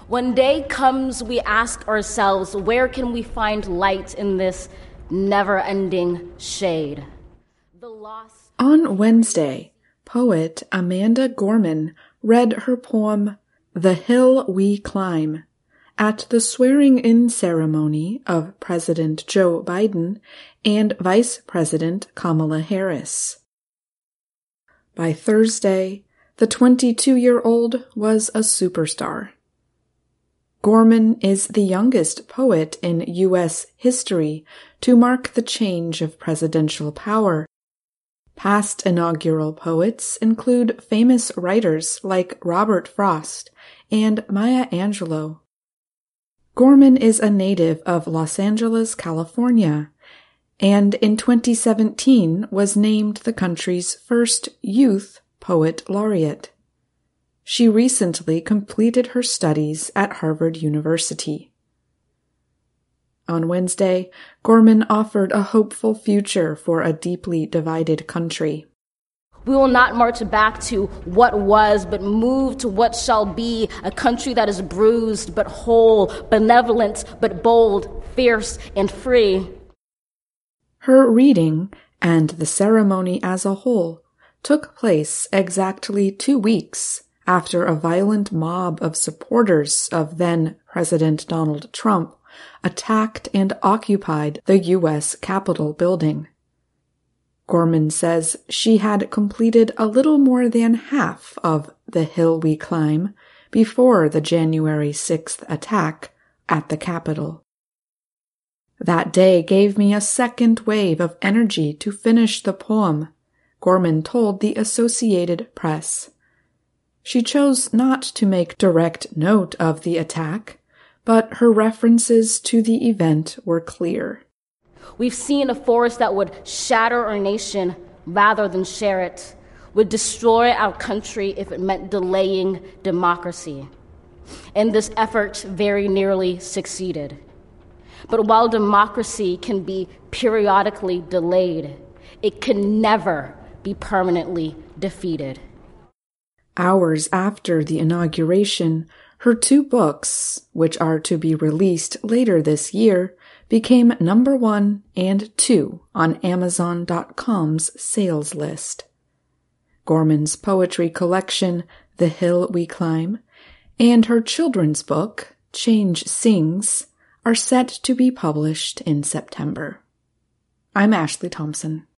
When day comes, we ask ourselves, where can we find light in this never-ending shade? On Wednesday, poet Amanda Gorman read her poem, The Hill We Climb, at the swearing-in ceremony of President Joe Biden and Vice President Kamala Harris. By Thursday, the 22-year-old was a superstar. Gorman is the youngest poet in U.S. history to mark the change of presidential power. Past inaugural poets include famous writers like Robert Frost and Maya Angelou. Gorman is a native of Los Angeles, California, and in 2017 was named the country's first youth poet laureate. She recently completed her studies at Harvard University. On Wednesday, Gorman offered a hopeful future for a deeply divided country. We will not march back to what was, but move to what shall be, a country that is bruised but whole, benevolent but bold, fierce and free. Her reading, and the ceremony as a whole, took place exactly 2 weeks after a violent mob of supporters of then-President Donald Trump attacked and occupied the U.S. Capitol building. Gorman says she had completed a little more than half of The Hill We Climb before the January 6th attack at the Capitol. That day gave me a second wave of energy to finish the poem, Gorman told the Associated Press. She chose not to make direct note of the attack, but her references to the event were clear. We've seen a force that would shatter our nation rather than share it, would destroy our country if it meant delaying democracy. And this effort very nearly succeeded. But while democracy can be periodically delayed, it can never be permanently defeated. Hours after the inauguration, her 2 books, which are to be released later this year, became number 1 and 2 on Amazon.com's sales list. Gorman's poetry collection, The Hill We Climb, and her children's book, Change Sings, are set to be published in September. I'm Ashley Thompson.